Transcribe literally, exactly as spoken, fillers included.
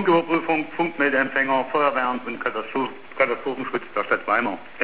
Funküberprüfung, Funkmeldeempfänger, Feuerwehr und Katastrophenschutz der Stadt Weimar.